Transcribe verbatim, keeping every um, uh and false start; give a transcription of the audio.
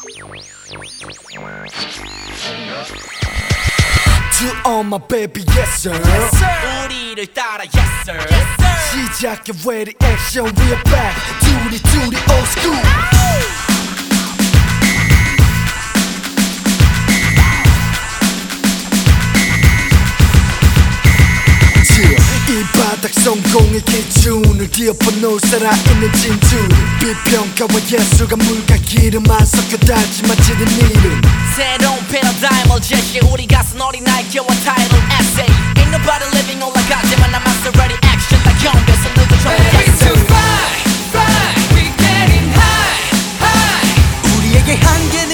To all my baby, yes sir, yes, sir. 우리를 따라 yes sir, yes, sir. 시작해 ready action, we are back. 두리 두리 old school. 이 바닥 성공의 기준을 기어퍼놓을 살아있는 진주 비평가와 예술과 물과 기름만 섞여 달지만 지는 이름 새로운 패러다임을 제시해 우리 가슴 어린아이 겨워 타이틀 essay Ain't nobody living 올라가지만 I'm master ready action 다 경계선 누구 좀 yes sir. Fly, fly, we getting high, high. 우리에게 한계